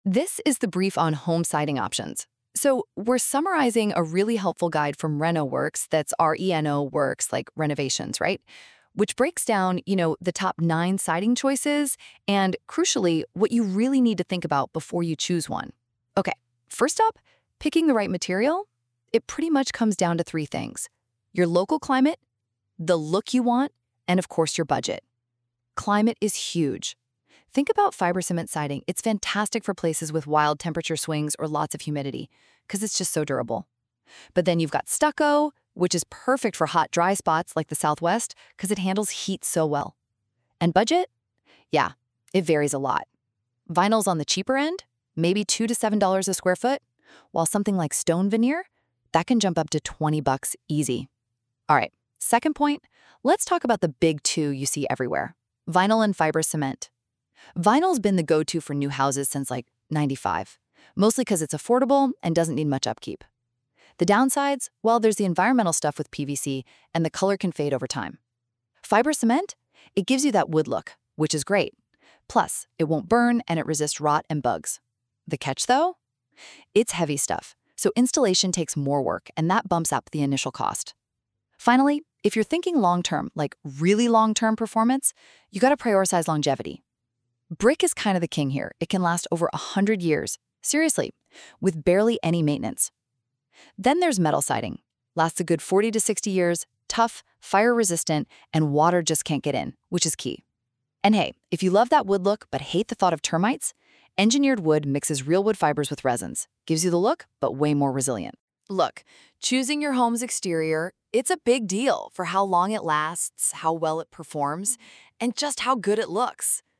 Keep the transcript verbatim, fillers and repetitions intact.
This is the brief on home siding options. So we're summarizing a really helpful guide from RenoWorks, that's R E N O Works, like renovations, right? Which breaks down, you know, the top nine siding choices and, crucially, what you really need to think about before you choose one. Okay, first up, picking the right material. It pretty much comes down to three things: your local climate, the look you want, and of course your budget. Climate is huge. Think about fiber cement siding. It's fantastic for places with wild temperature swings or lots of humidity, because it's just so durable. But then you've got stucco, which is perfect for hot, dry spots like the Southwest, because it handles heat so well. And budget? Yeah, it varies a lot. Vinyl's on the cheaper end, maybe two to seven dollars a square foot, while something like stone veneer, that can jump up to twenty bucks easy. All right, second point, let's talk about the big two you see everywhere: vinyl and fiber cement. Vinyl's been the go-to for new houses since like ninety-five, mostly because it's affordable and doesn't need much upkeep. The downsides? Well, there's the environmental stuff with P V C, and the color can fade over time. Fiber cement? It gives you that wood look, which is great. Plus, it won't burn and it resists rot and bugs. The catch, though? It's heavy stuff, so installation takes more work, and that bumps up the initial cost. Finally, if you're thinking long-term, like really long-term performance, you gotta prioritize longevity. Brick is kind of the king here. It can last over one hundred years, seriously, with barely any maintenance. Then there's metal siding. Lasts a good forty to sixty years, tough, fire-resistant, and water just can't get in, which is key. And hey, if you love that wood look but hate the thought of termites, engineered wood mixes real wood fibers with resins. Gives you the look, but way more resilient. Look, choosing your home's exterior, it's a big deal for how long it lasts, how well it performs, and just how good it looks.